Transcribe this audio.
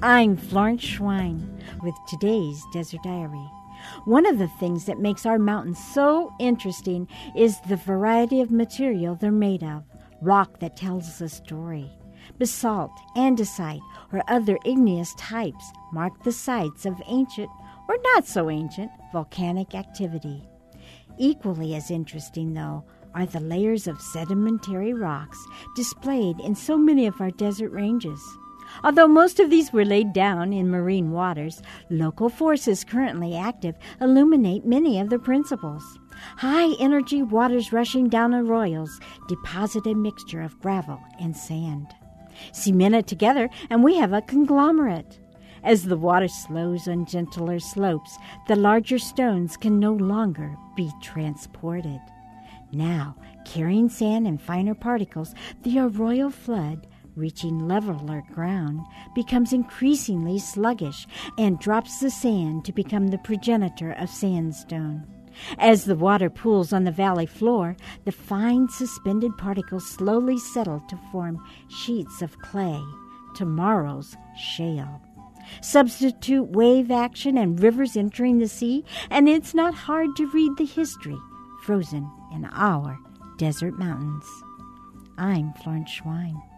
I'm Florence Schwein with today's Desert Diary. One of the things that makes our mountains so interesting is the variety of material they're made of. Rock that tells a story. Basalt, andesite, or other igneous types mark the sites of ancient or not so ancient volcanic activity. Equally as interesting, though, are the layers of sedimentary rocks displayed in so many of our desert ranges. Although most of these were laid down in marine waters, local forces currently active illuminate many of the principles. High-energy waters rushing down arroyos deposit a mixture of gravel and sand. Cement it together, and we have a conglomerate. As the water slows on gentler slopes, the larger stones can no longer be transported. Now, carrying sand and finer particles, the arroyo flood, reaching leveler ground, becomes increasingly sluggish and drops the sand to become the progenitor of sandstone. As the water pools on the valley floor, the fine suspended particles slowly settle to form sheets of clay, tomorrow's shale. Substitute wave action and rivers entering the sea, and it's not hard to read the history frozen in our desert mountains. I'm Florence Schwein.